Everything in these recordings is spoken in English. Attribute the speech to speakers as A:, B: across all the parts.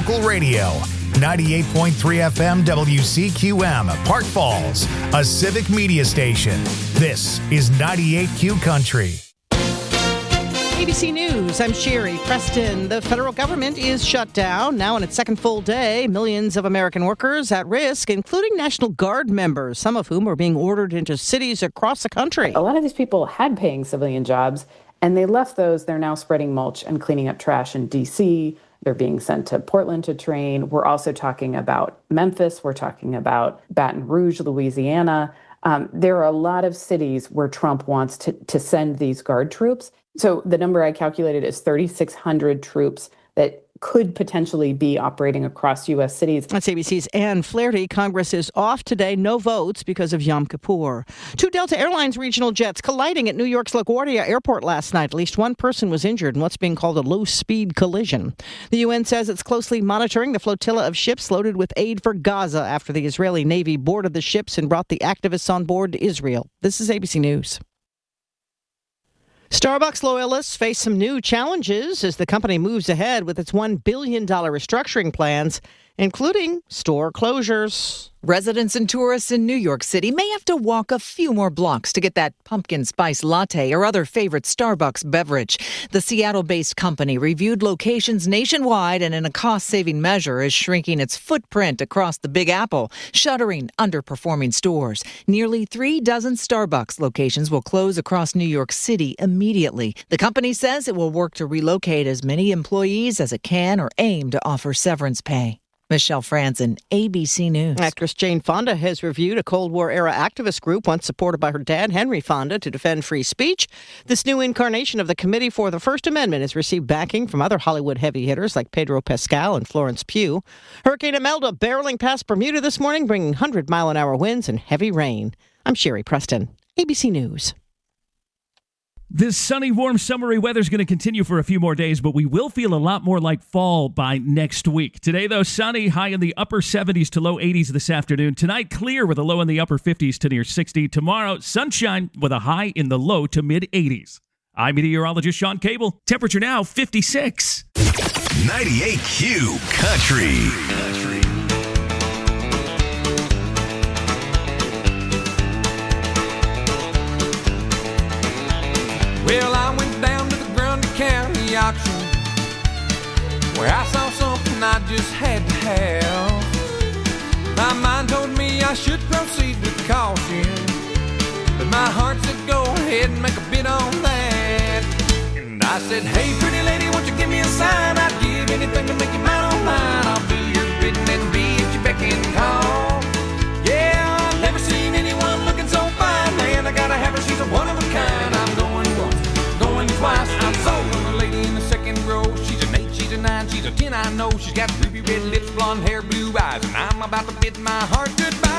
A: local radio. 98.3 FM WCQM, Park Falls, a civic media station. This is 98Q Country.
B: ABC News, I'm Sherry Preston. The federal government is shut down, now on its second full day. Millions of American workers at risk, including National Guard members, some of whom are being ordered into cities across the country.
C: A lot of these people had paying civilian jobs, and they left those. They're now spreading mulch and cleaning up trash in D.C. They're being sent to Portland to train. We're also talking about Memphis. We're talking about Baton Rouge, Louisiana. There are a lot of cities where Trump wants to send these Guard troops. So the number I calculated is 3,600 troops that could potentially be operating across U.S. cities.
B: That's ABC's Ann Flaherty. Congress is off today. No votes because of Yom Kippur. Two Delta Airlines regional jets colliding at New York's LaGuardia Airport last night. At least one person was injured in what's being called a low-speed collision. The UN says it's closely monitoring the flotilla of ships loaded with aid for Gaza after the Israeli Navy boarded the ships and brought the activists on board to Israel. This is ABC News. Starbucks loyalists face some new challenges as the company moves ahead with its $1 billion restructuring plans, including store closures.
D: Residents and tourists in New York City may have to walk a few more blocks to get that pumpkin spice latte or other favorite Starbucks beverage. The Seattle-based company reviewed locations nationwide and in a cost-saving measure is shrinking its footprint across the Big Apple, shuttering underperforming stores. Nearly 3 dozen Starbucks locations will close across New York City immediately. The company says it will work to relocate as many employees as it can or aim to offer severance pay. Michelle Franzen, ABC News.
B: Actress Jane Fonda has reviewed a Cold War-era activist group once supported by her dad, Henry Fonda, to defend free speech. This new incarnation of the Committee for the First Amendment has received backing from other Hollywood heavy hitters like Pedro Pascal and Florence Pugh. Hurricane Imelda barreling past Bermuda this morning, bringing 100-mile-an-hour winds and heavy rain. I'm Sherry Preston, ABC News.
E: This sunny, warm, summery weather is going to continue for a few more days, but we will feel a lot more like fall by next week. Today, though, sunny, high in the upper 70s to low 80s this afternoon. Tonight, clear with a low in the upper 50s to near 60. Tomorrow, sunshine with a high in the low to mid 80s. I'm meteorologist Sean Cable. Temperature now 56.
A: 98Q Country.
F: Well, I went down to the Grundy County auction where I saw something I just had to have. My mind told me I should proceed with caution, but my heart said go ahead and make a bid on that. And I said, hey, pretty lady, won't you give me a sign? I'd give anything to make you mine on mine. I'll do your bidding and be at your beck and call. Yeah, I've never seen anyone looking so fine, man. I gotta have her, she's a one of a kind. I'm going twice. I'm sold on the lady in the second row. She's an 8, she's a 9, she's a 10, I know. She's got ruby red lips, blonde hair, blue eyes, and I'm about to bid my heart goodbye.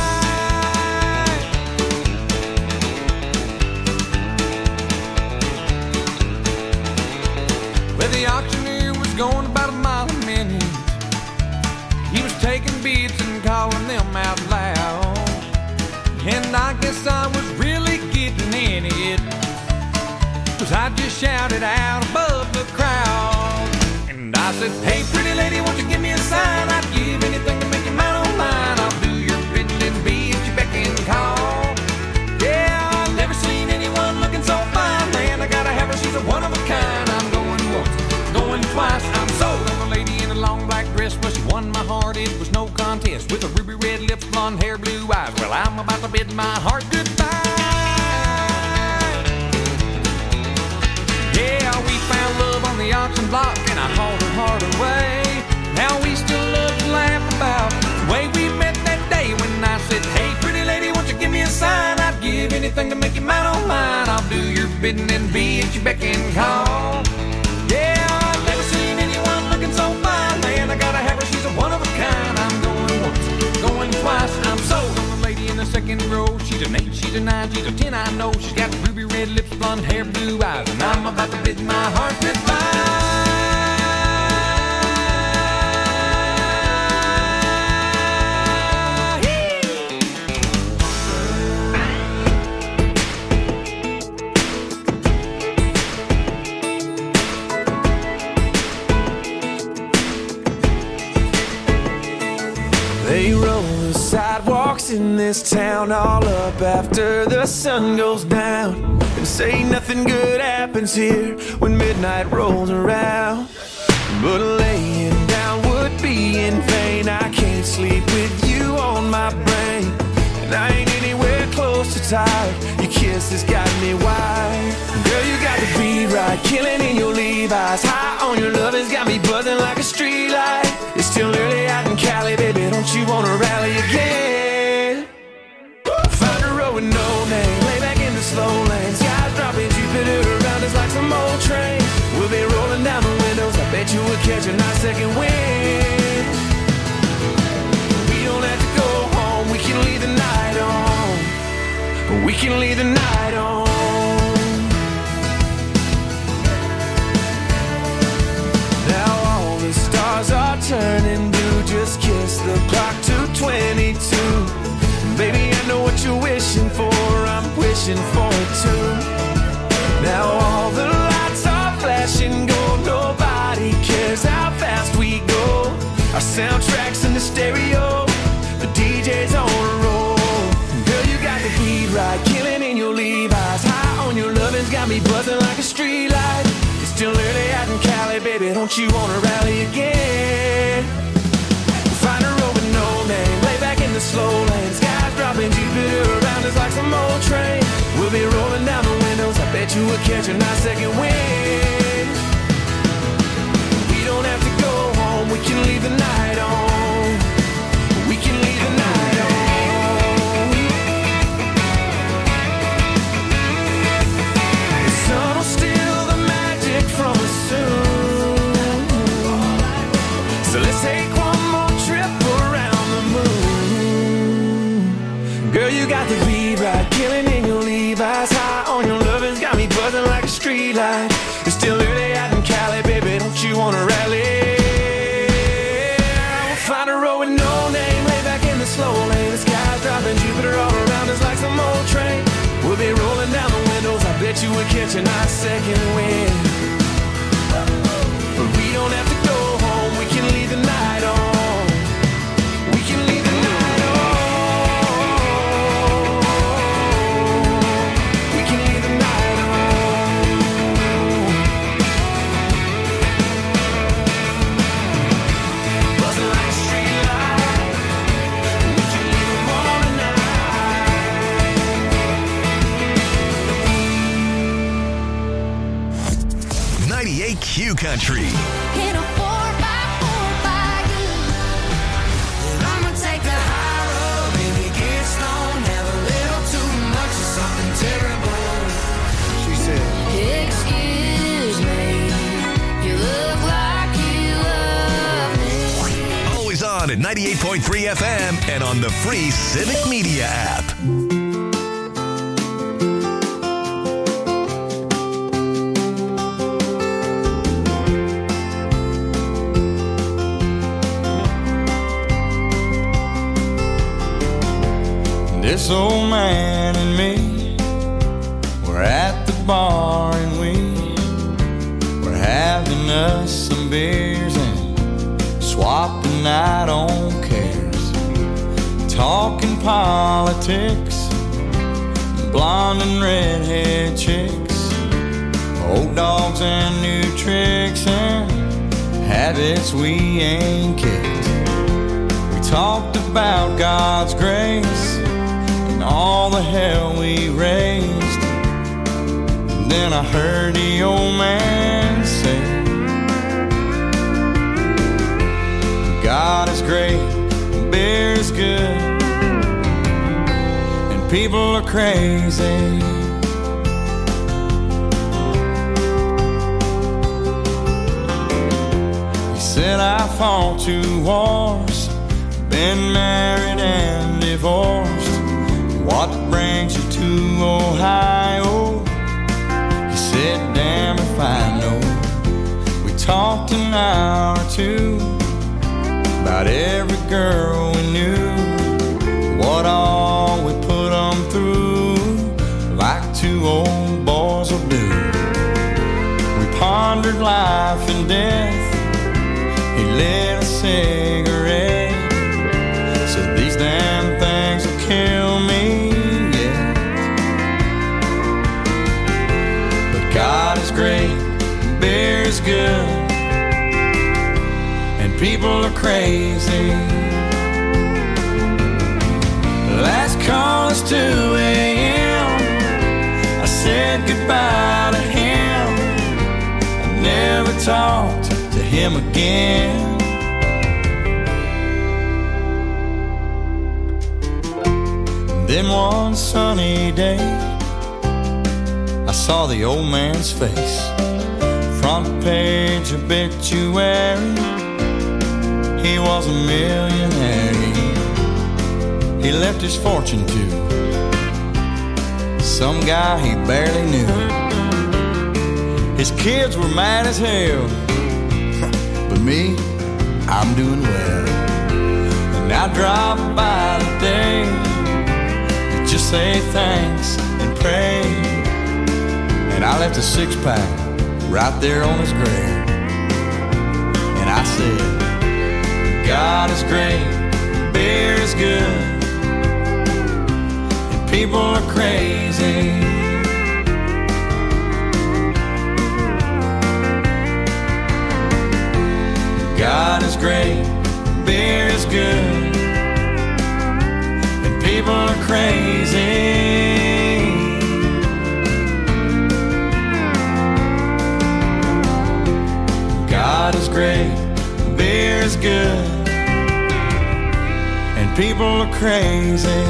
F: Well, the auctioneer was going about a mile a minute. He was taking bids and calling them out loud, and I guess I was really getting in it, 'cause I just shouted out above the crowd. And I said, hey, pretty lady, won't you give me a sign? I'd give anything to make you mine on mine. I'll do your bidding and be at your beck and call. Yeah, I've never seen anyone looking so fine, man. I gotta have her, she's a one of a kind. I'm going once, going twice. I'm sold on a lady in a long black dress. Well, she won my heart, it was no contest. With a ruby red lips, blonde hair, blue eyes. Well, I'm about to bid my heart goodbye. Yeah, we found love on the auction block, and I hauled her heart away. Now we still love to laugh about the way we met that day when I said, hey, pretty lady, won't you give me a sign? I'd give anything to make you mine on mine. I'll do your bidding and be at your beck and call. Yeah, I've never seen anyone looking so fine, man. I gotta have her, she's a one of a kind. I'm going once, going twice. I'm sold on the lady in the second row. She's an 8, she's a 9, she's a 10, I know. She's got ruby red lips, blonde hair, blue eyes, and I'm about to bid my heart goodbye. They roll the sidewalks in this town all up after the sun goes down, and say nothing good happens here when midnight rolls around. But laying down would be in vain. I can't sleep with you on my brain, and I ain't anywhere close to tired. Your kiss has got me wired. Girl, you got the beat right, killing in your Levi's. High on your love has got me buzzing like a street light. It's still early out in Cali, baby, don't you wanna rally again? Find a road with no name, lay back in the slow lane. Skies dropping, Jupiter around us like some old train. We'll be rolling down the windows, I bet you would catch a nice second wind. We don't have to go home, we can leave the night on. We can leave the night on. Now all the stars are turning blue. Just kiss the clock to 22. Baby, I know what you're wishing for, I'm wishing for it too. Now all the lights are flashing gold. Nobody cares how fast we go. Our soundtrack's in the stereo, the DJ's on a roll. Girl, you got the beat right, killing in your Levi's. High on your lovin's got me buzzing like a street light. It's still early out in Cali, baby, don't you wanna rally again? Find a road with no name, lay back in the slow lane. Skies dropping, Jupiter around us like some old train. We'll be rolling down the windows, I bet you would catch a nice second wind. We don't have to go home, we can leave the night on. We can leave the night on. The sun will steal the magic from us soon. So let's take one more trip around the moon. Girl, you got the beat right, killing in your Levi's. High on your lovin's got me buzzing like a street light. It's still early out in Cali, baby, don't you wanna rally? We'll find a road with no name, lay back in the slow lane. The sky's dropping, Jupiter all around us like some old train. We'll be rolling down the windows, I bet you would catch a nice second wind. But we don't have to go home, we can leave the night on. We can leave the night on. We can leave the night on. Buzzing like a street light. We can leave them on tonight.
A: 98 Q Country.
G: In a 4x4 by you. And I'ma take the high road, baby, get stoned, have a little too much of something terrible.
F: She said,
G: Excuse me, you look like you love me.
A: Always on at 98.3 FM and on the free Civic Media app.
F: this old man and me, we're at the bar and we're having us some beers and swapping out on cares, talking politics, blonde and redhead chicks, old dogs and new tricks and habits we ain't kicked. We talked about God's grace and all the hell we raised. And then I heard the old man say, God is great, beer is good, and people are crazy. He said I fought 2 wars, been married and divorced. What brings you to Ohio? He said, damn if I know. We talked an hour or 2 about every girl we knew, what all we put them through, like 2 old boys will do. We pondered life and death. He lit a cigarette, people are crazy. Last call is 2 a.m. I said goodbye to him. I never talked to him again. Then one sunny day, I saw the old man's face. Front page obituary, he was a millionaire. He left his fortune to some guy he barely knew. His kids were mad as hell, but me, I'm doing well. And I drive by today to just say thanks and pray. And I left a 6-pack right there on his grave. And I said, God is great, beer is good, and people are crazy. God is great, beer is good, and people are crazy. God is great, beer is good, and people are crazy.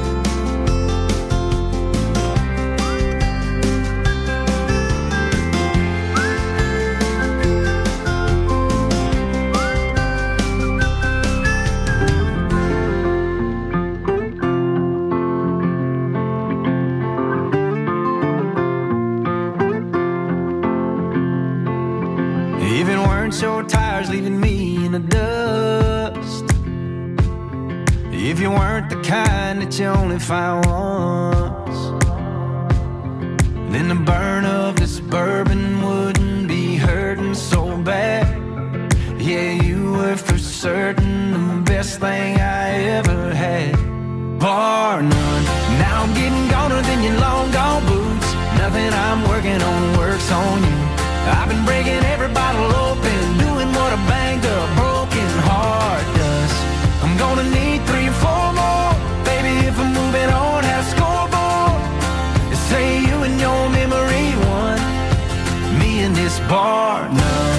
F: Your tires leaving me in the dust. If you weren't the kind that you only find once, then the burn of this bourbon wouldn't be hurting so bad. Yeah, you were for certain the best thing I ever had, bar none. Now I'm getting goner than your long gone boots. Nothing I'm working on works on you. I've been breaking every bottle open, doing what a banged up broken heart does. I'm gonna need 3 or 4 more, baby, if I'm moving on, have a scoreboard. They say you and your memory won, me and this bar none.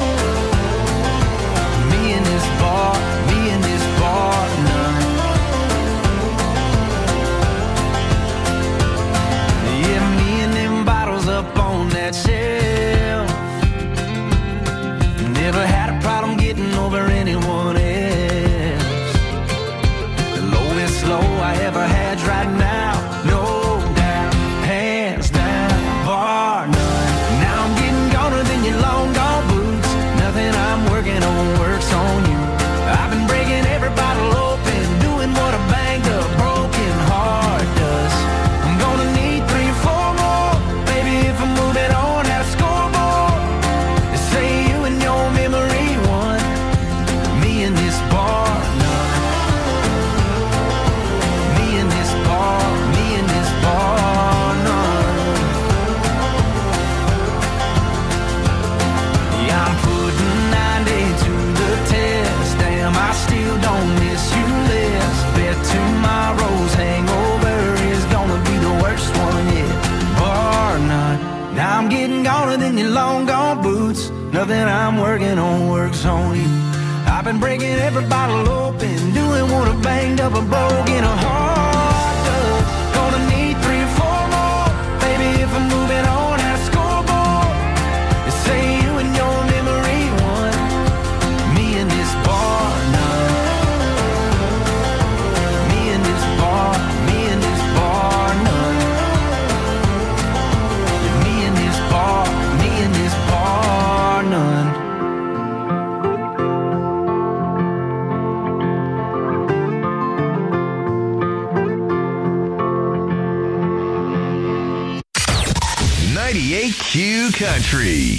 F: Me and this bar, me and this bar none. Yeah, me and them bottles up on that shelf. Never had a problem getting over anyone else. The lowest low I ever had's right now, no doubt, hands down, bar none. Now I'm getting goner than your long gone boots. Nothing I'm working on works on you. I've been breaking every bottle open, doing what a banged up broken heart does. I'm gonna need 3 or 4 more, baby, if I'm moving on, have a scoreboard. They say you and your memory won, me and this bar none. Me and this bar, me and this bar none. Yeah, I'm putting 90 to the test. Damn, I still don't miss you less. Bet tomorrow's hangover is gonna be the worst one yet, bar none. Now I'm getting goner than your long gone boots. Nothing I'm working on works on you. I've been breaking every bottle open, doing what a banged up a broken heart does. Gonna need 3 or 4 more, baby, if I'm moving on, have a scoreboard. They say you and your memory won, me and this bar none. Me and this bar, me and this bar none. Yeah, me and this bar, me and this bar none.
H: Q Country.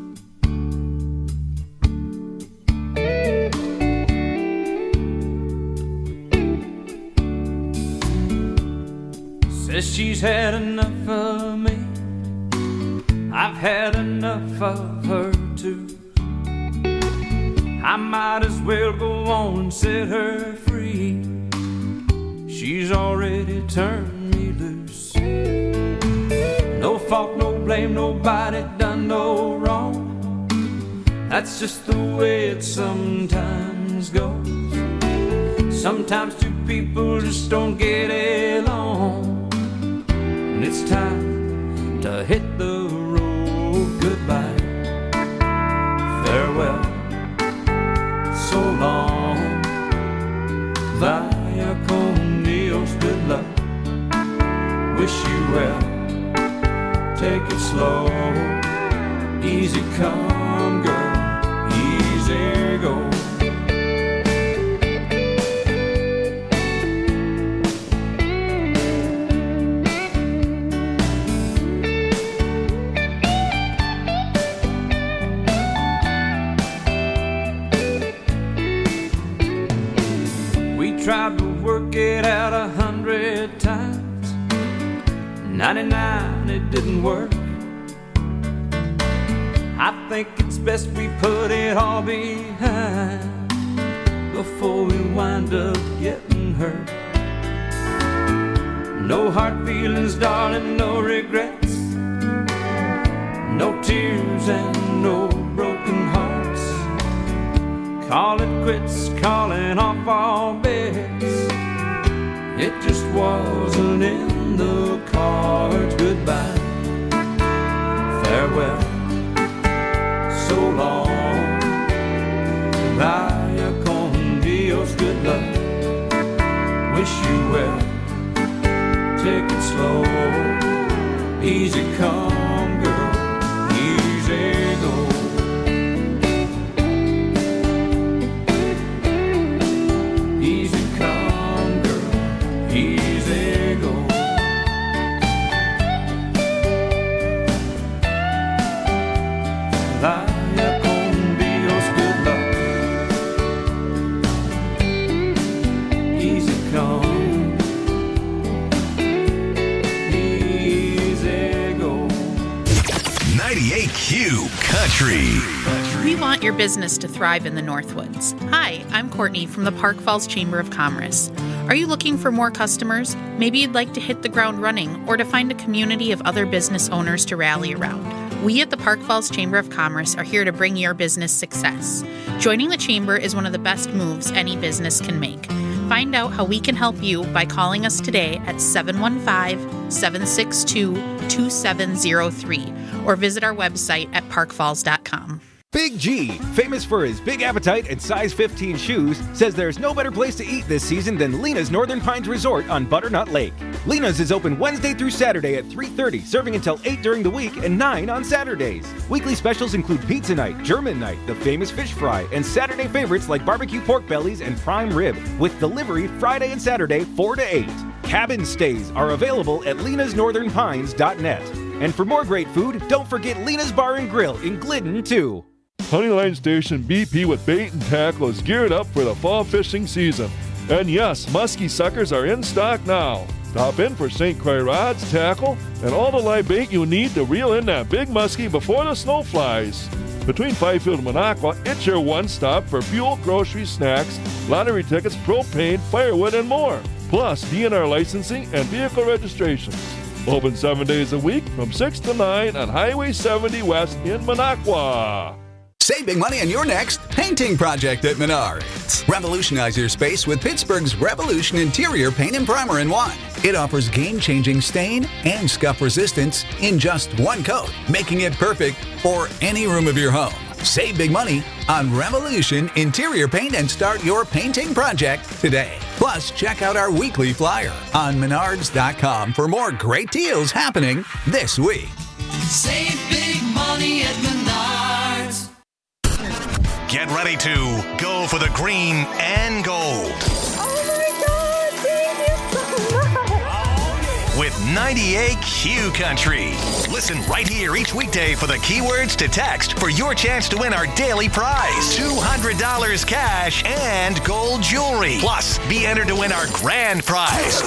F: Says she's had enough of me, I've had enough of her too. I might as well go on and set her free. She's already turned me loose. No fault, no blame, nobody done no wrong. That's just the way it sometimes goes. Sometimes two people just don't get along, and it's time to hit the road. Goodbye, farewell, so long, vaya con Dios, good luck, wish you well, take it slow, easy come girl, easy go. Tried to work it out 100 times, 99 it didn't work. I think it's best we put it all behind before we wind up getting hurt. No hard feelings, darling, no regrets, no tears and no broken hearts. Call it quits, calling off all bets. It just wasn't in the cards. Goodbye, farewell, so long, vaya con Dios, good luck, wish you well, take it slow, easy come girl, easy go. Vaya con Dios, good luck, easy come, easy go.
H: 98Q Country.
I: We want your business to thrive in the Northwoods. Hi, I'm Courtney from the Park Falls Chamber of Commerce. Are you looking for more customers? Maybe you'd like to hit the ground running or to find a community of other business owners to rally around. We at the Park Falls Chamber of Commerce are here to bring your business success. Joining the Chamber is one of the best moves any business can make. Find out how we can help you by calling us today at 715-762-2703 or visit our website at parkfalls.com.
J: Big G, famous for his big appetite and size 15 shoes, says there's no better place to eat this season than Lena's Northern Pines Resort on Butternut Lake. Lena's is open Wednesday through Saturday at 3:30, serving until 8 during the week and 9 on Saturdays. Weekly specials include pizza night, German night, the famous fish fry, and Saturday favorites like barbecue pork bellies and prime rib, with delivery Friday and Saturday 4 to 8. Cabin stays are available at lenasnorthernpines.net. And for more great food, don't forget Lena's Bar and Grill in Glidden, too.
K: Honeyline Station BP with bait and tackle is geared up for the fall fishing season. And yes, muskie suckers are in stock now. Stop in for St. Croix rods, tackle, and all the live bait you need to reel in that big muskie before the snow flies. Between Fifield and Minocqua, it's your one-stop for fuel, groceries, snacks, lottery tickets, propane, firewood, and more. Plus, DNR licensing and vehicle registrations. Open 7 days a week from 6 to 9 on Highway 70 West in Minocqua.
L: Save big money on your next painting project at Menards. Revolutionize your space with Pittsburgh's Revolution Interior Paint and Primer in one. It offers game-changing stain and scuff resistance in just one coat, making it perfect for any room of your home. Save big money on Revolution Interior Paint and start your painting project today. Plus, check out our weekly flyer on Menards.com for more great deals happening this week.
G: Save big money at Menards.
H: Get ready to go for the green and gold.
G: Oh my God, thank you so much.
H: With 98Q Country. Listen right here each weekday for the keywords to text for your chance to win our daily prize. $200 cash and gold jewelry. Plus, be entered to win our grand prize.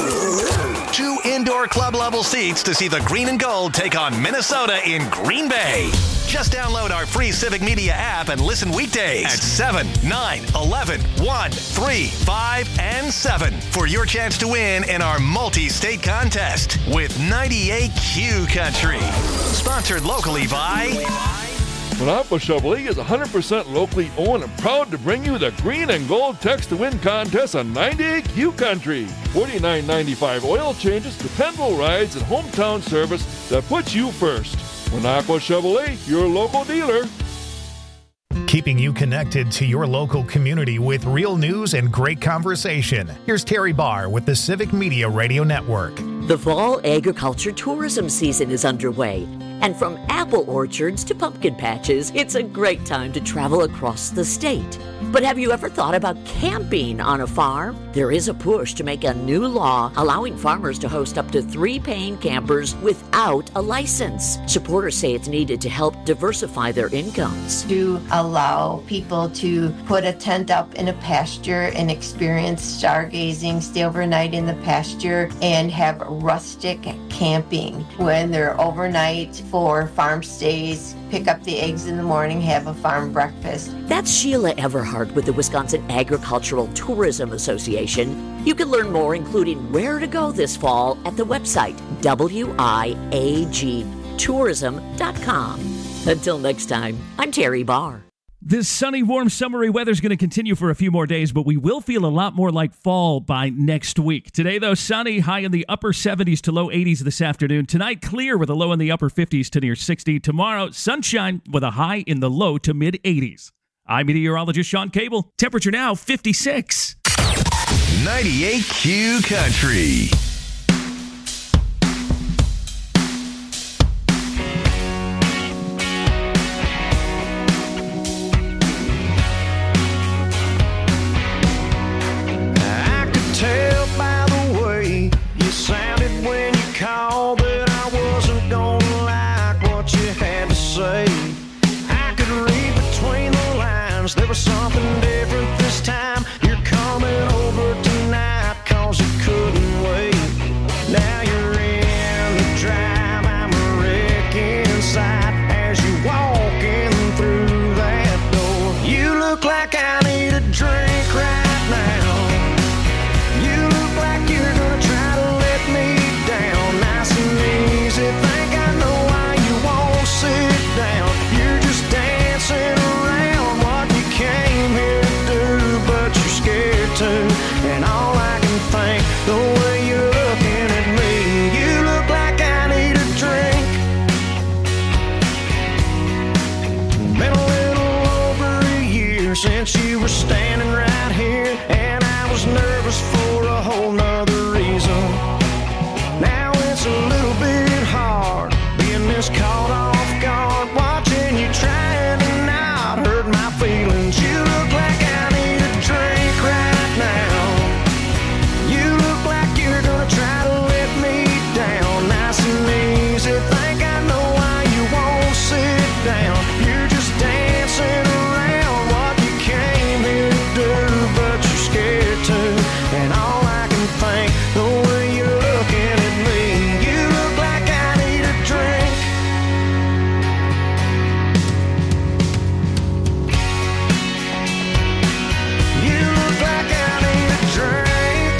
H: 2 indoor club level seats to see the green and gold take on Minnesota in Green Bay. Just download our free Civic Media app and listen weekdays at 7, 9, 11, 1, 3, 5, and 7 for your chance to win in our multi-state contest with 98Q Country. Sponsored locally by...
K: Monaco Chevrolet is 100% locally owned and proud to bring you the Green and Gold Text to Win contest on 98Q Country. $49.95 oil changes, dependable rides, and hometown service that puts you first. Monaco Chevrolet, your local dealer.
A: Keeping you connected to your local community with real news and great conversation. Here's Terry Barr with the Civic Media Radio Network.
M: The fall agriculture tourism season is underway, and from apple orchards to pumpkin patches, it's a great time to travel across the state. But have you ever thought about camping on a farm? There is a push to make a new law allowing farmers to host up to 3 paying campers without a license. Supporters say it's needed to help diversify their incomes.
N: To allow people to put a tent up in a pasture and experience stargazing, stay overnight in the pasture, and have rustic camping when they're overnight for farm stays, pick up the eggs in the morning, have a farm breakfast.
M: That's Sheila Everhart with the Wisconsin Agricultural Tourism Association. You can learn more, including where to go this fall, at the website wiagtourism.com. Until next time, I'm Terry Barr.
E: This sunny, warm, summery weather is going to continue for a few more days, but we will feel a lot more like fall by next week. Today, though, sunny, high in the upper 70s to low 80s this afternoon. Tonight, clear with a low in the upper 50s to near 60. Tomorrow, sunshine with a high in the low to mid 80s. I'm meteorologist Sean Cable. Temperature now 56.
H: 98Q Country.
F: Tell by the way you sounded when you called that I wasn't gonna like what you had to say. I could read between the lines, there was something different this time. You're coming over tonight cause you couldn't wait. Now you're in the drive, I'm a wreck inside as you're walking through that door. You look like I need a drink right now. And all I can think, the way you're looking at me, you look like I need a drink. Been a little over a year since you were standing right here, and I was nervous for a whole nother reason. Now it's a little bit hard being this caught off guard, watching you trying to not hurt my feelings. You look like I need a drink right now. You look like you're gonna try to let me down nice and easy. Think I know why you won't sit down. You're just dancing around what you came here to do, but you're scared to. And all I can think, the way you're looking at me, you look like I need a drink. You look like I need a drink.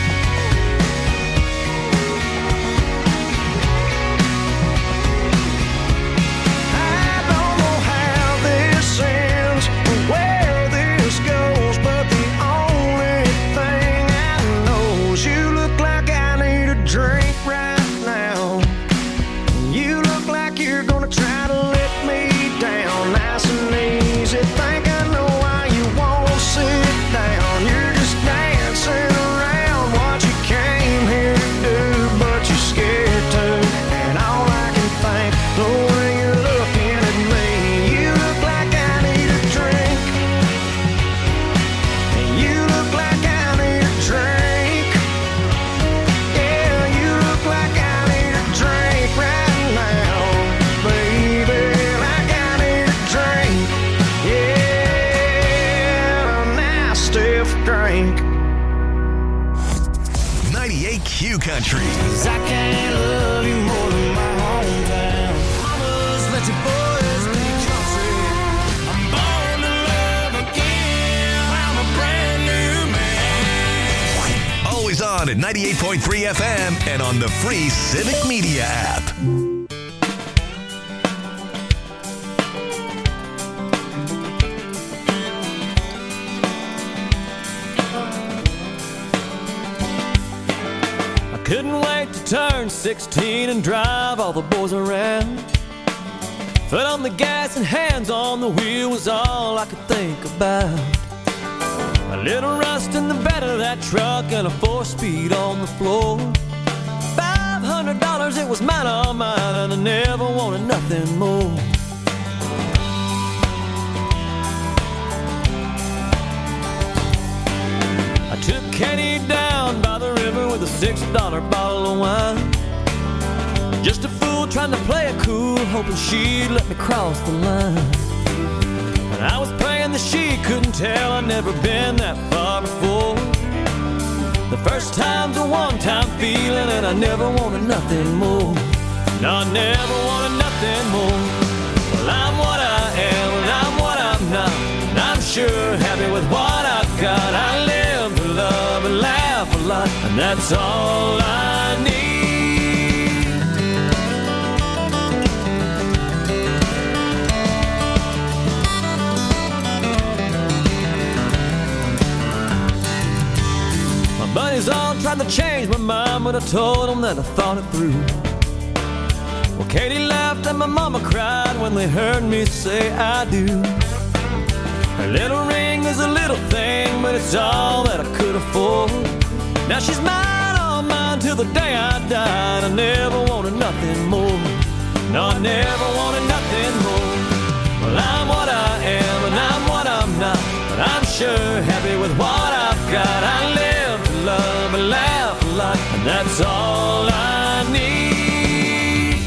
F: I don't know how this ends or where this goes, but the only thing I know is you look like I need a drink right now. You look like you're gonna try to let me down nice and easy. Think I know why you won't sit down. You're just dancing around what you came here to do, but you're scared to. And all I can think, the way you're looking at me, you look like I need a drink. And you look like I need a drink. Yeah, you look like I need a drink right now, baby. Like I need a drink. Yeah, a nice stiff drink.
H: 98Q Country.
F: 'Cause I can't love you more than my hometown. Mamas, let your boys down.
H: on at 98.3 FM and on the free Civic Media app.
O: I couldn't wait to turn 16 and drive all the boys around. Foot on the gas and hands on the wheel was all I could think about. A little rust in the bed of that truck and a 4-speed on the floor. $500, it was mine, all mine, and I never wanted nothing more. I took Katie down by the river with a $6 bottle of wine. Just a fool trying to play it cool, hoping she'd let me cross the line. And I was praying that she couldn't tell I'd never been that far before. The first time's a one-time feeling, and I never wanted nothing more. No, I never wanted nothing more. Well, I'm what I am, and I'm what I'm not, and I'm sure happy with what I've got. I live to love and laugh a lot, and that's all I need. Buddies all tried to change my mind, but I told them that I thought it through. Well, Katie laughed and my mama cried when they heard me say I do. Her little ring is a little thing, but it's all that I could afford. Now she's mine, all mine, till the day I died. I never wanted nothing more. No, I never wanted nothing more. Well, I'm what I am, and I'm what I'm not, but I'm sure happy with what I've got. I live to love and laugh a lot, and that's all I need.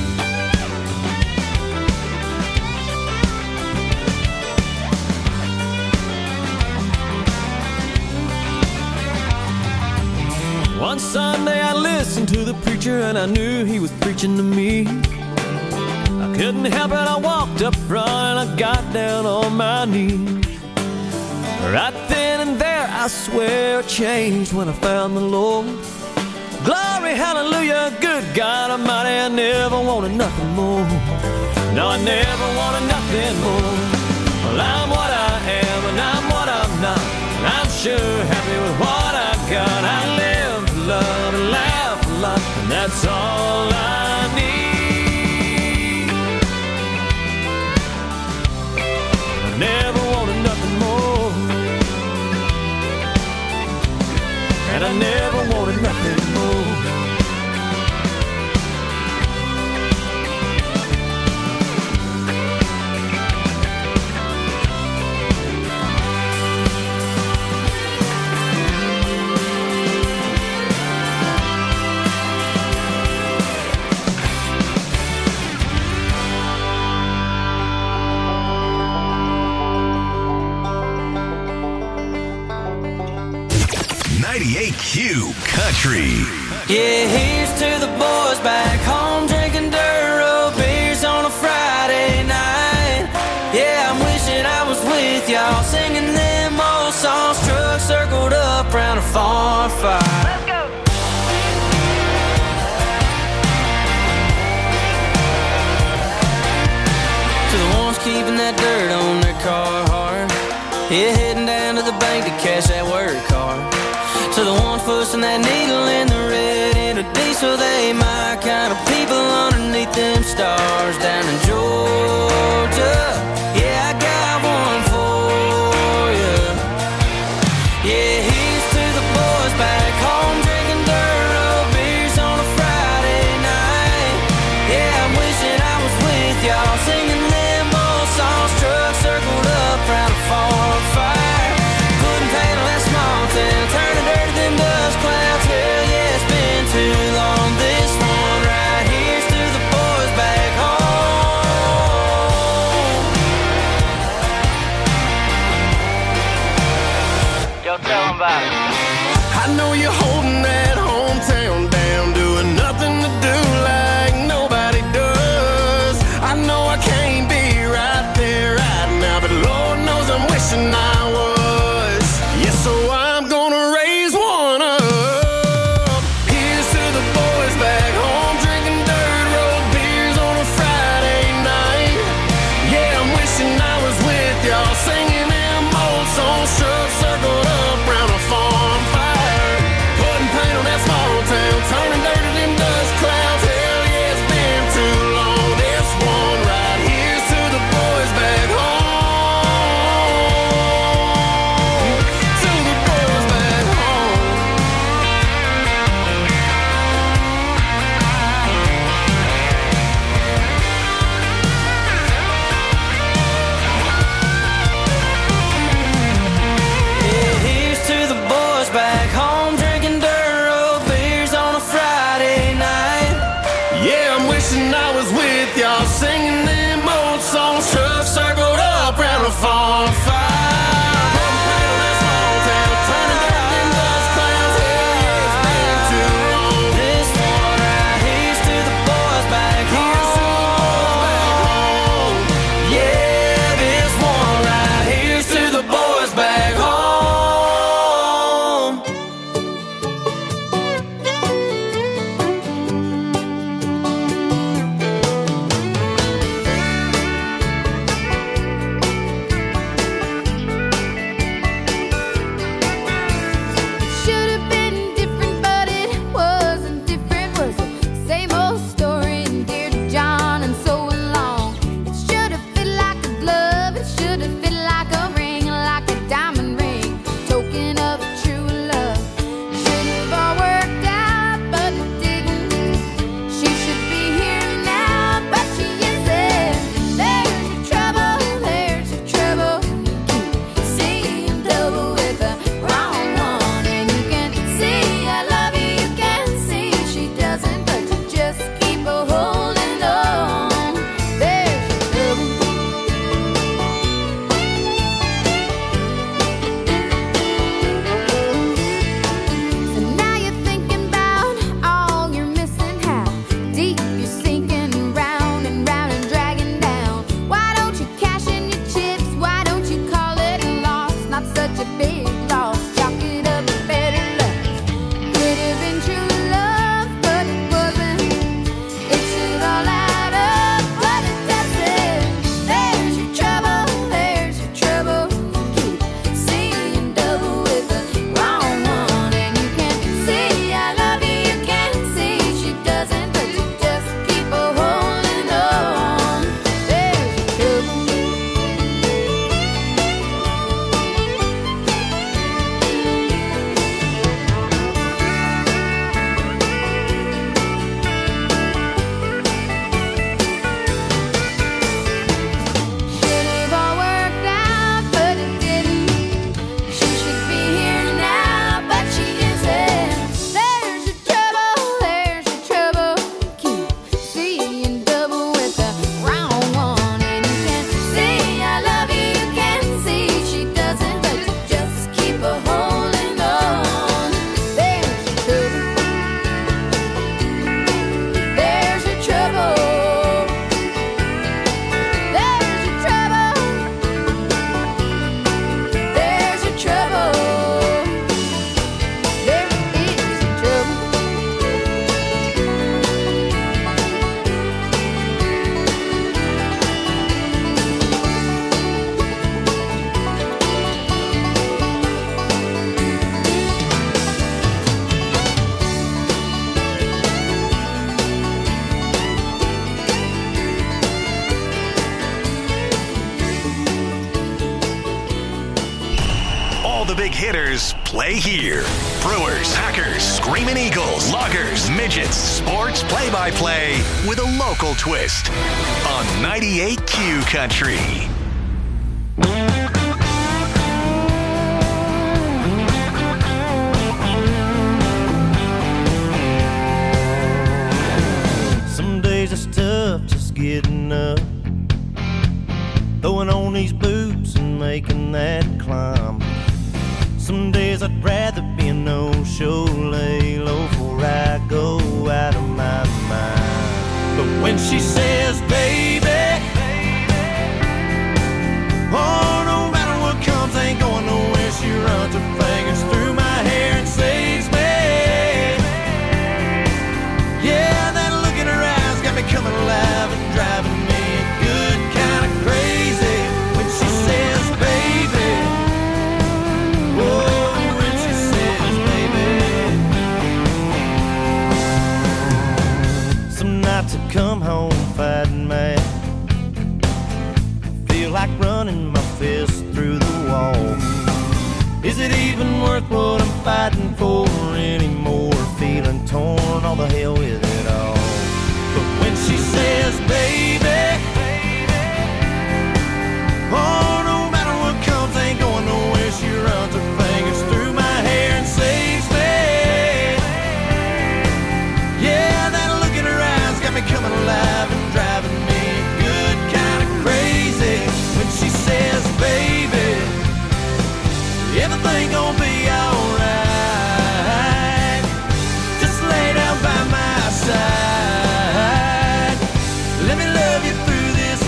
O: One Sunday I listened to the preacher, and I knew he was preaching to me. I couldn't help it, I walked up front and I got down on my knees. Right then and there, I swear, it changed when I found the Lord. Glory, hallelujah, good God Almighty, I never wanted nothing more. No, I never wanted nothing more. Well, I'm what I am, and I'm what I'm not, and I'm sure happy with what I've got. I live to love and laugh a lot, and that's all I need. I never wanted nothing more. And I never wanted nothing more.
H: Q Country.
P: Yeah, here's to the boys back home drinking Duro beers on a Friday night. Yeah, I'm wishing I was with y'all singing them old songs. Trucks circled up round a farm fire. Let's go. To the ones keeping that dirt on their car hard. Yeah, heading down to the bank to cash that work card. To the ones pushing that needle in the red into diesel, they my kind of people underneath them stars down in Georgia. Yeah, I got one for you. Yeah, here's to the boys back home drinking Duro beers on a Friday night. Yeah, I'm wishing I was with y'all singing them old songs. Trucks circled up round a farm fire. Couldn't paint that small town, turning dirty them dust clouds. Hell yeah, it's been too long. This one right here's to the boys back home. Yo, tell them about it.
Q: I know you're holding that hometown down, doing nothing to do like nobody does. I know I can't be right there right now, but Lord knows I'm wishing I was. Yeah, so I'm gonna raise one up.
H: Steelers play here. Brewers, Packers, Screaming Eagles, Loggers, Midgets, sports play-by-play with a local twist on 98Q Country.
O: Some days it's tough just getting up, throwing on these boots and making that climb. Some days I'd rather be a no-show, lay low before I go out of my mind. But when she says, baby, oh, no matter what comes, ain't going nowhere. She runs her fingers through my hair and saves me. Yeah, that look in her eyes got me coming alive and driving me a good kind of crazy. When she says, baby, oh, when she says, baby. Some nights I come home fighting mad, feel like running my fist through the wall. Is it even worth what I'm fighting for anymore? Feeling torn, all the hell with it all. But when she says, baby, oh, no matter what comes, ain't going nowhere. She runs her fingers through my hair and saves me. Yeah, that look in her eyes got me coming alive and driving me good kind of crazy. When she says, baby, everything gonna be alright. Just lay down by my side. Let me love you through this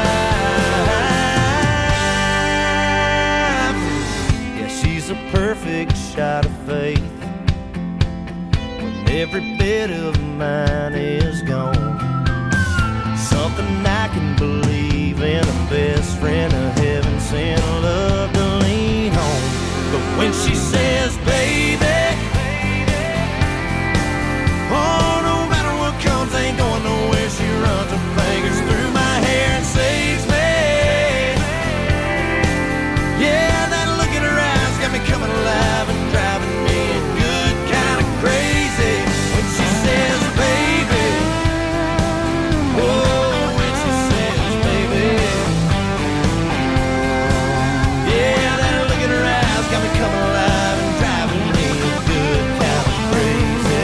O: life. Yeah, she's a perfect shot of faith when every bit of mine is gone. Something I can believe in, a best friend, a heaven sent love to lean on. But when she says, baby, oh, no matter what comes, ain't going nowhere. She runs her fingers through my hair and saves me. Yeah, that look in her eyes got me coming alive and driving me good kind of crazy. When she says, baby, oh, when she says, baby, yeah, that look in her eyes got me coming alive and driving me good kind of crazy.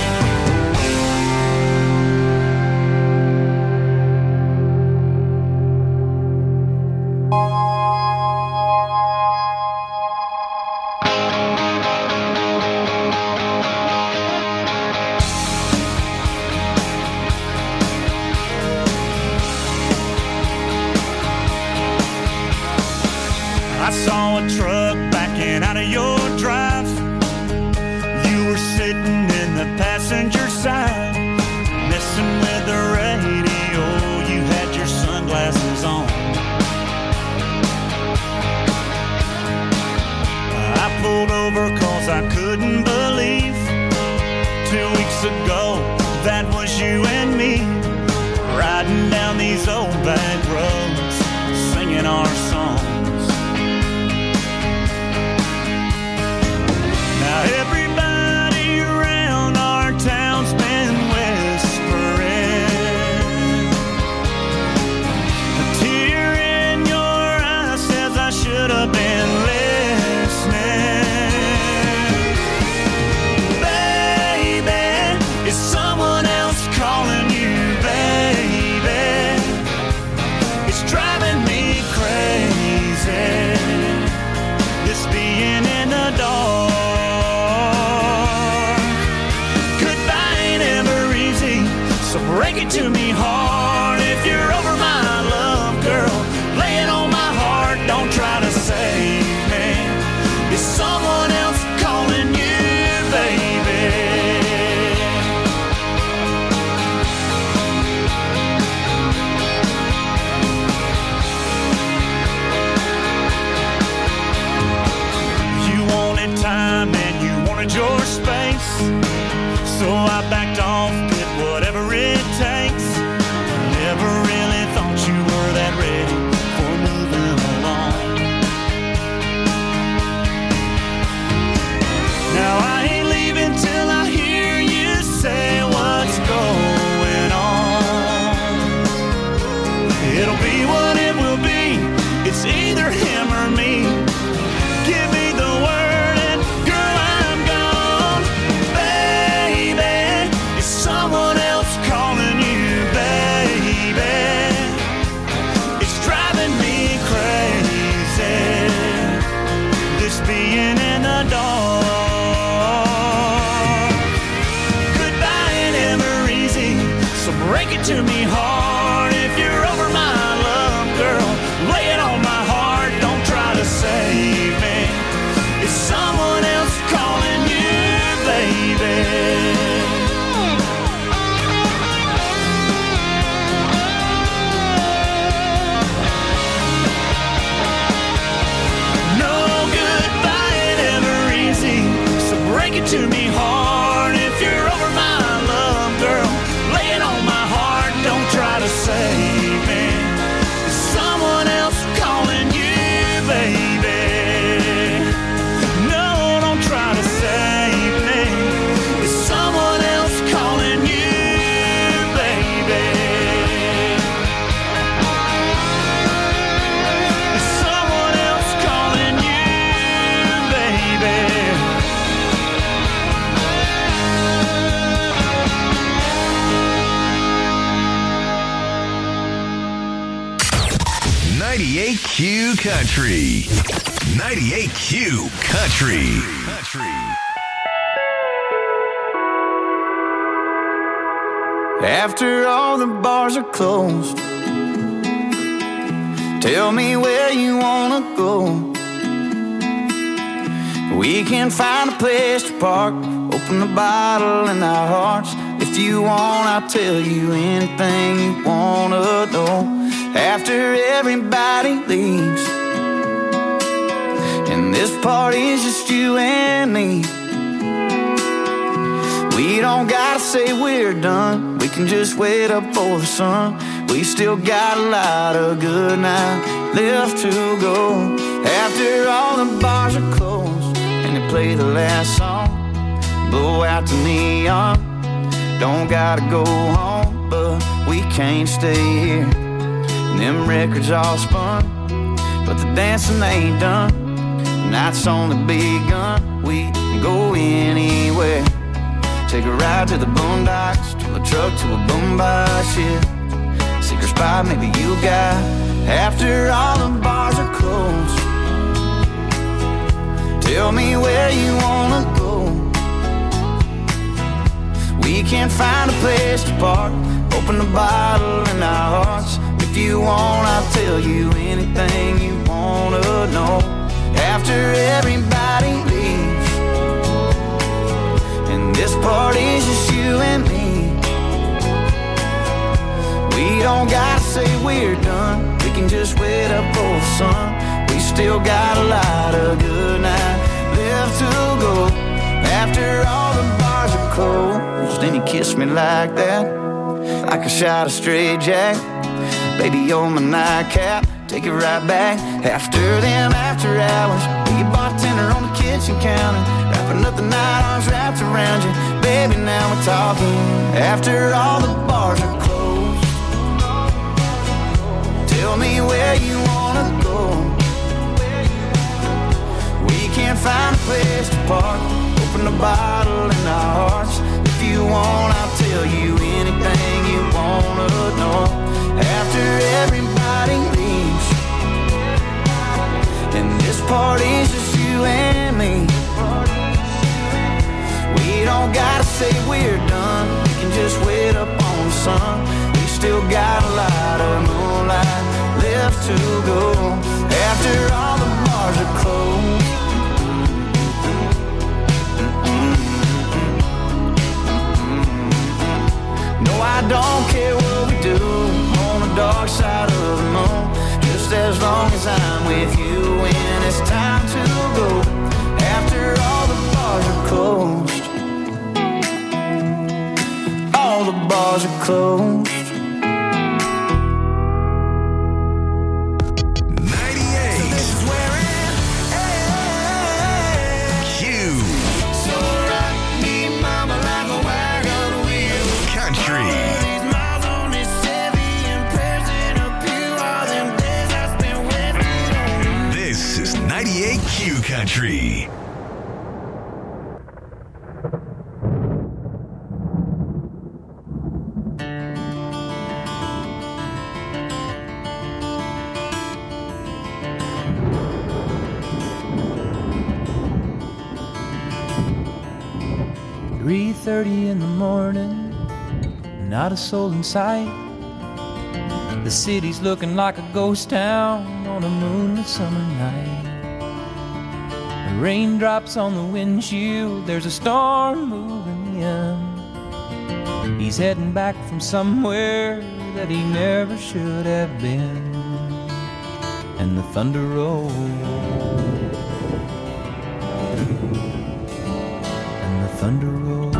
R: I saw a truck backing out of your drive. You were sitting in the passenger side, messing with the radio. You had your sunglasses on. I pulled over cause I couldn't believe 2 weeks ago that was you and me, riding down these old back roads, singing our songs. Now everybody around our town's been whispering. A tear in your eye says I should have been listening. Baby, is someone else calling you, baby? It's driving me crazy, this being in the dark. So break it to me hard if you're over my love, girl. Lay it on my heart, don't try to save me. Is someone else calling you, baby? You wanted time and you wanted your space, so I backed off, did whatever it takes. Never really thought you were that ready for moving along. hard. If you're over my love, girl, lay it on my heart. Don't try to save me. There's someone else calling you, baby. No, don't try to save me. There's someone else calling you, baby. There's someone else calling you, baby.
H: 98Q Country. 98Q Country.
Q: After all the bars are closed, tell me where you wanna go. We can find a place to park, open the bottle in our hearts. If you want, I'll tell you anything you wanna know. After everybody leaves, and this party's just you and me, we don't gotta say we're done. We can just wait up for the sun. We still got a lot of good night left to go. After all the bars are closed and they play the last song, blow out the neon. Don't gotta go home, but we can't stay here. And them records all spun, but the dancing ain't done. The night's only begun. We can go anywhere. Take a ride to the boondocks, to a truck, to a boombox, yeah. Secret spot maybe you got. After all the bars are closed, tell me where you wanna go. We can find a place to park, open the bottle in our hearts. If you want, I'll tell you anything you wanna know. After everybody leaves, and this party's just you and me, we don't gotta say we're done. We can just wait up for the sun. We still got a lot of good night left to go. After all the bars are closed, then you kiss me like that, like a shot of straight jack. Baby, you're my nightcap, take it right back. After them after hours, be a bartender on the kitchen counter, wrapping up the night, arms wrapped around you. Baby, now we're talking. After all the bars are closed, tell me where you wanna go. We can't find a place to park, open the bottle in our hearts. If you want, I'll tell you anything you wanna know. After everybody leaves, and this party's just you and me, we don't gotta say we're done. We can just wait up on the sun. We still got a lot of moonlight left to go. After all the bars are closed, no, I don't care what we do on the dark side of the moon, just as long as I'm with you when it's time to go. After all the bars are closed, all the bars are closed.
H: 98. So this is where it ends. Q.
Q: So rock me, mama, like a wagon wheel.
H: Country. This is 98Q Country.
S: "3:30 in the morning, not a soul in sight. The city's looking like a ghost town on a moonlit summer night. The raindrops on the windshield, there's a storm moving in. He's heading back from somewhere that he never should have been. And the thunder rolls, and the thunder rolls.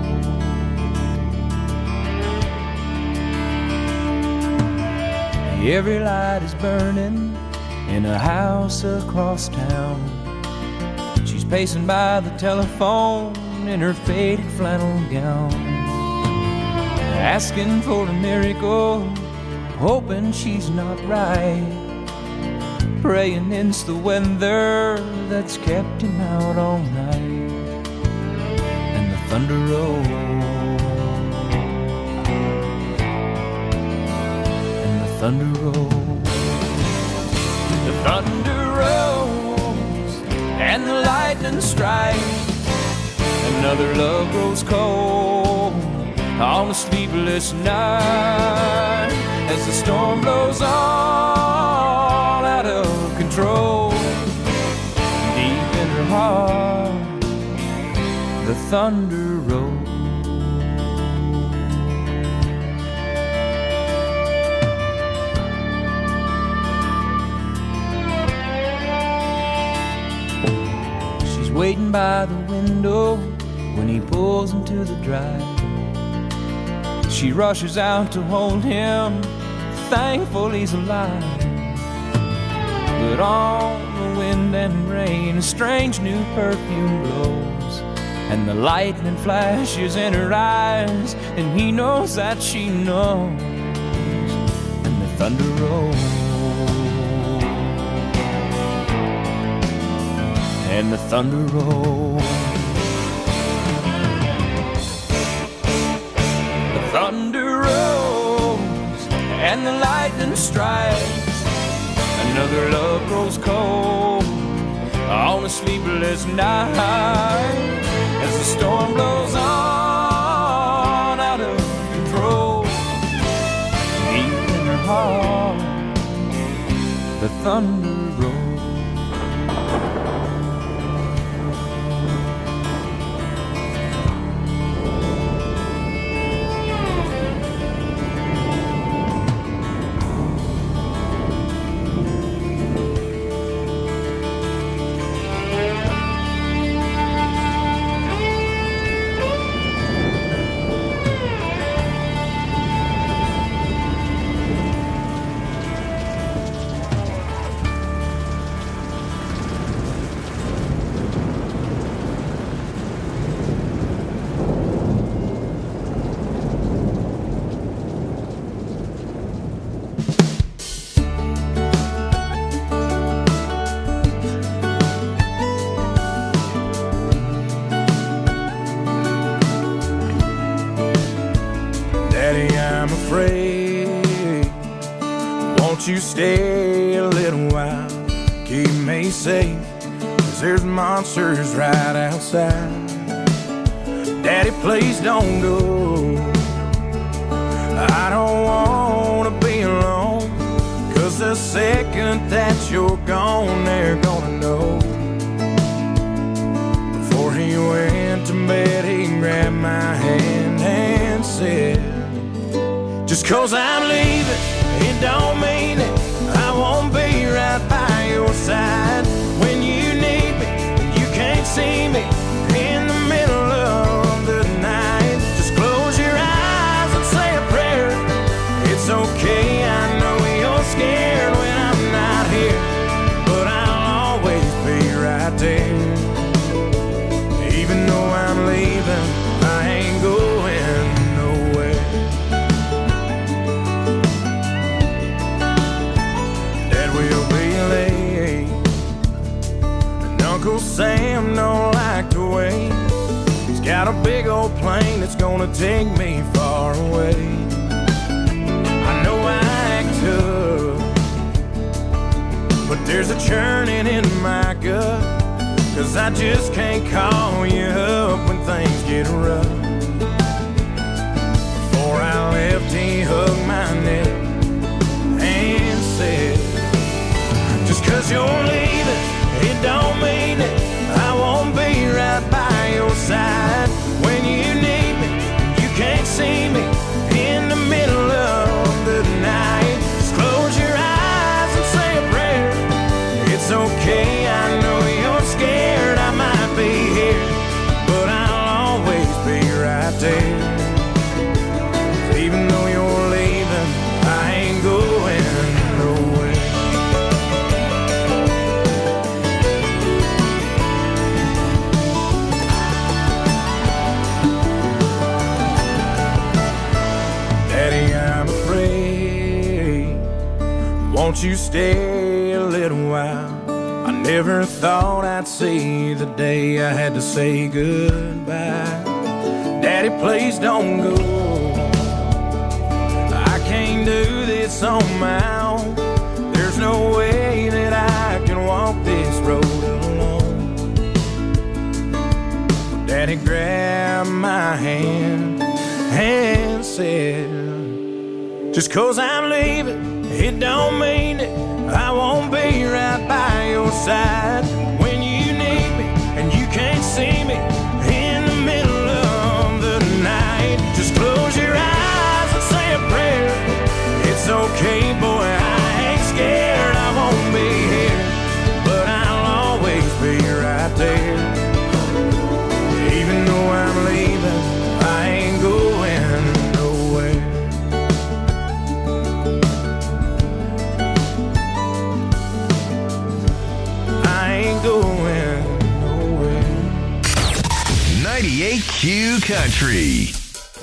S: Every light is burning in a house across town. She's pacing by the telephone in her faded flannel gown, asking for a miracle, hoping she's not right, praying it's the weather that's kept him out all night. And the thunder rolls, and the thunder rolls, the thunder rolls, and the lightning strikes. Another love grows cold on a sleepless night as the storm blows all out of control. Deep in her heart, the thunder rolls. She's waiting by the window when he pulls into the drive. She rushes out to hold him, thankful he's alive. But on the wind and rain, a strange new perfume blows, and the lightning flashes in her eyes, and he knows that she knows. And the thunder rolls, and the thunder rolls. Thunder rolls and the lightning strikes. Another love grows cold on a sleepless night as the storm blows on out of control. Deep in her heart, the thunder rolls.
R: You stay a little while, keep me safe, 'cause there's monsters right outside. Daddy, please don't go. I don't wanna be alone, 'cause the second that you're gone, they're gonna know. Before he went to bed, he grabbed my hand and said, just 'cause I'm leaving, it don't mean that I won't be right by your side. When you need me, you can't see me in the middle of the night. Just close your eyes and say a prayer. It's okay, I know you're scared when I'm not here, but I'll always be right there. Even though I'm leaving, I ain't going nowhere. We'll be late, and Uncle Sam don't like to wait. He's got a big old plane that's gonna take me far away. I know I act tough, but there's a churning in my gut, 'cause I just can't call you up when things get rough. Before I left, he hugged my neck and said, just 'cause you're leaving, it don't mean that I won't be right by your side. When you need me, you can't see me in the middle of the night. Just close your eyes and say a prayer. It's okay, I know you're scared, I might be here, but I'll won't you stay a little while? I never thought I'd see the day I had to say goodbye. Daddy, please don't go. I can't do this on my own. There's no way that I can walk this road alone. Daddy grabbed my hand and said, just 'cause I'm leaving, it don't mean that I won't be right by your side when you need me and you can't see me in the middle of the night. Just close your eyes and say a prayer. It's okay, boy, I ain't scared. I won't be here, but I'll always be right there. Even though I'm leaving, I ain't going nowhere. I ain't going nowhere.
H: 98Q Country.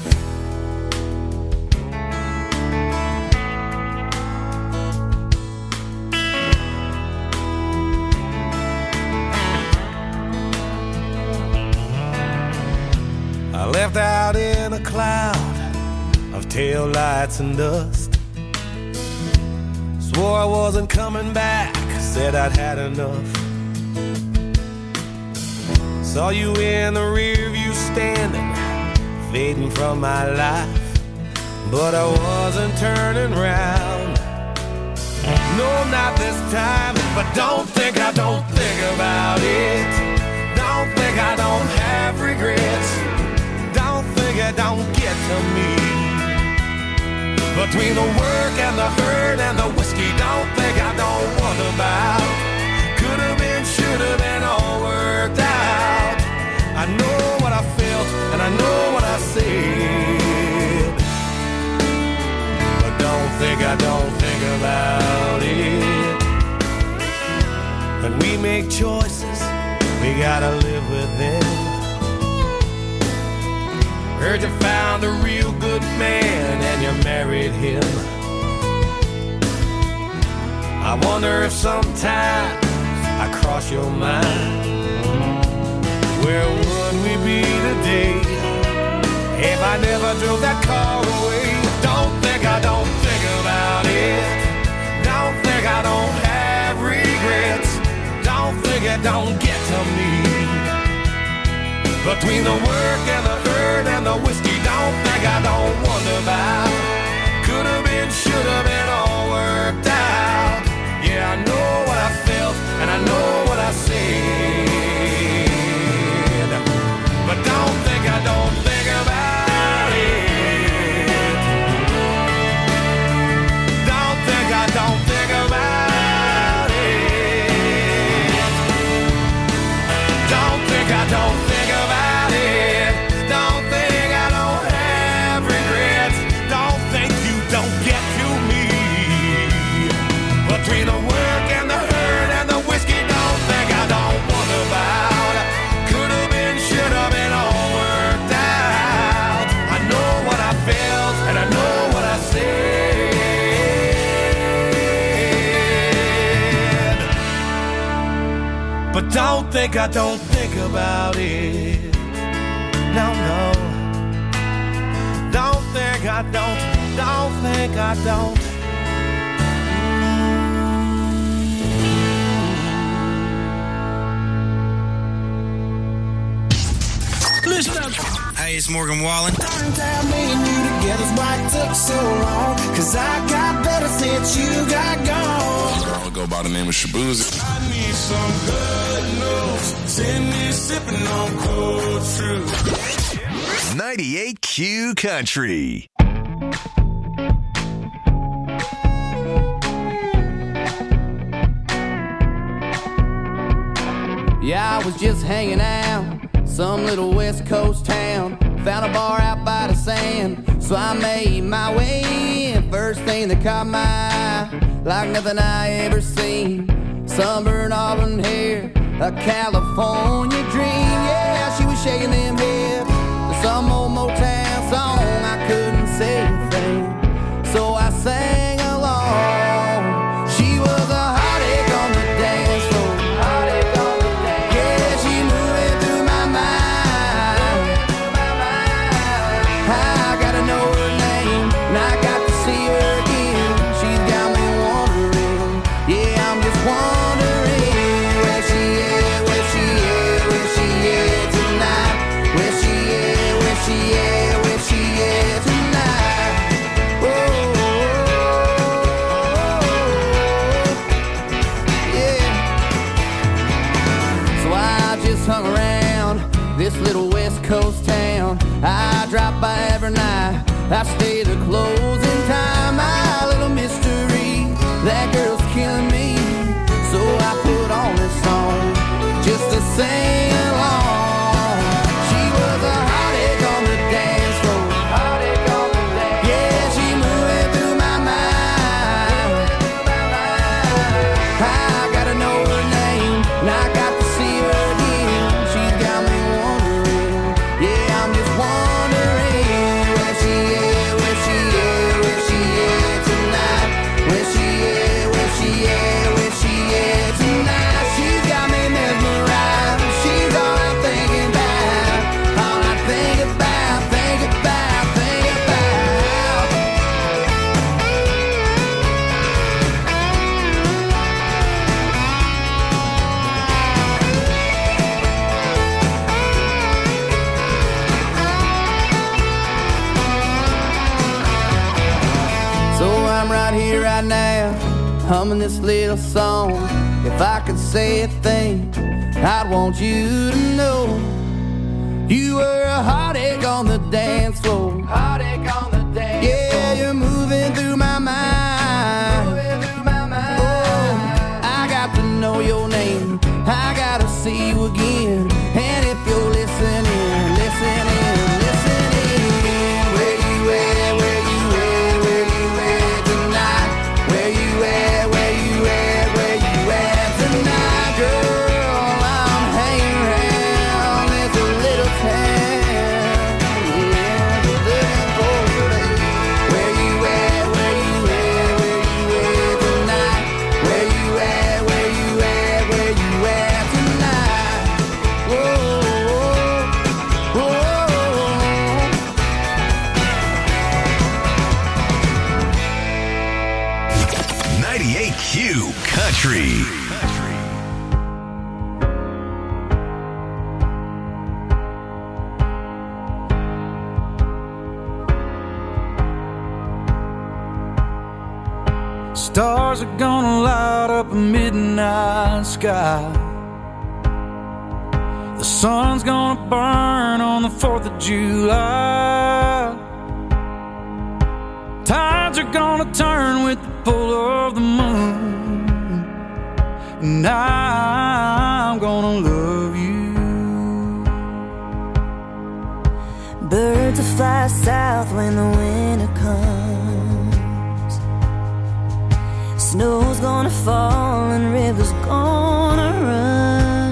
R: I left out in a cloud of tail lights and dust. Swore I wasn't coming back, said I'd had enough. Saw you in the rear view standing, fading from my life, but I wasn't turning round. No, not this time, but don't think I don't think about it. Don't think I don't have regrets. Don't think it don't get to me. Between the work and the hurt and the whiskey, don't think I don't wonder about. Could have been, should have been, all worked out. I know what I felt and I know what I said, but don't think I don't think about it. When we make choices, we gotta live with them. Heard you found a real good man and you married him. I wonder if sometimes I cross your mind. Where would we be today if I never drove that car away? Don't think I don't think about it. Don't think I don't have regrets. Don't think it don't get to me. Between the work and the hurt and the whiskey, don't think I don't wonder about. Could have been, should have been, all worked out. Yeah, I know what I felt and I know what I said, but don't think I don't think about it. Don't think I don't think about it. Don't think I don't think about it. Don't think I don't have regrets. Don't think you don't get to me. Between the work and the hurt and the whiskey, don't think I don't wonder about. Could have been, should have been, all worked out. I know what I felt and I know what I said, but don't think I don't think about it. No, no. Don't think I don't think I don't.
T: Listen up. Hey, it's Morgan Wallen.
Q: Tell me and you together's why it took so long. 'Cause I got better since you got gone.
T: I'll go by the name of Shaboozey.
Q: I need some good news. Send me sipping on cold truth.
H: 98Q Country.
U: Yeah, I was just hanging out, some little West Coast town. Found a bar out by the sand, so I made my way in. First thing that caught my eye, like nothing I ever seen. Sunburned auburn hair, a California dream. Yeah, she was shaking them hips to some old Motown song. I couldn't say a thing, so I sang along. She I drop by every night. I stay the closing time. My little mystery, that girl's killing me. So I put on this song just to sing along. She was a heartache on the dance floor. Yeah, she moving through my mind. I gotta know her name, and I got to see her again. She's got me wondering, yeah, I'm just wondering where she is, where she is, where she is tonight. Where she is, where she is, where she is tonight. She's got me mesmerized. She's all I'm thinking about, all I think about, think about, think about. So I'm right here, right now, humming this little song. If I could say a thing, I'd want you to know you were a heartache on the dance floor. Heartache on the dance floor. Yeah, you're moving through my mind. Moving through my mind. Oh, I got to know your name. I gotta see you again. And if you're listening, listening, listening, where you at, where you at, where you at tonight? Where you at, where you at, where you at tonight, girl? I'm hanging around this little town. Yeah, looking for you. Where you at, where you at, where you at tonight? Where you at, where you at, where you at tonight? Whoa, whoa, whoa.
H: 98Q Country.
S: Stars are gonna light up a midnight sky. The sun's gonna burn on the 4th of July. Tides are gonna turn with the pull of the moon. And I'm gonna love you.
C: Birds will fly south when the winter comes. Snow's gonna fall and rivers gonna run.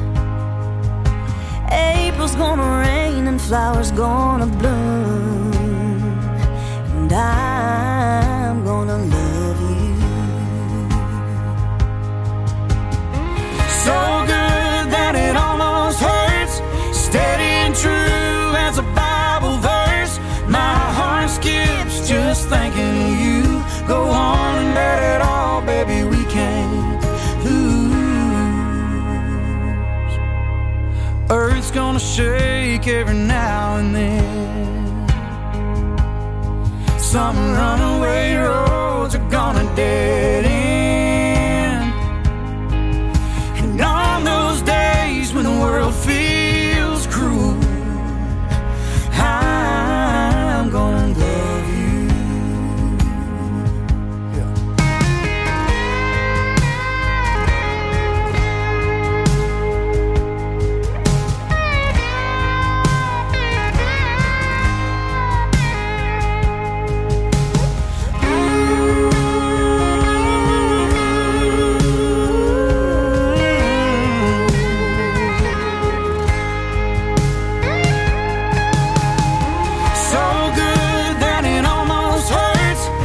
C: April's gonna rain and flowers gonna bloom. And I'm gonna love you.
S: So good that it almost hurts. Steady and true as a Bible verse. My heart skips just thinking of you. Go on and let it all, baby, we can't lose. Earth's gonna shake every now and then. Some runaway roads are gonna dead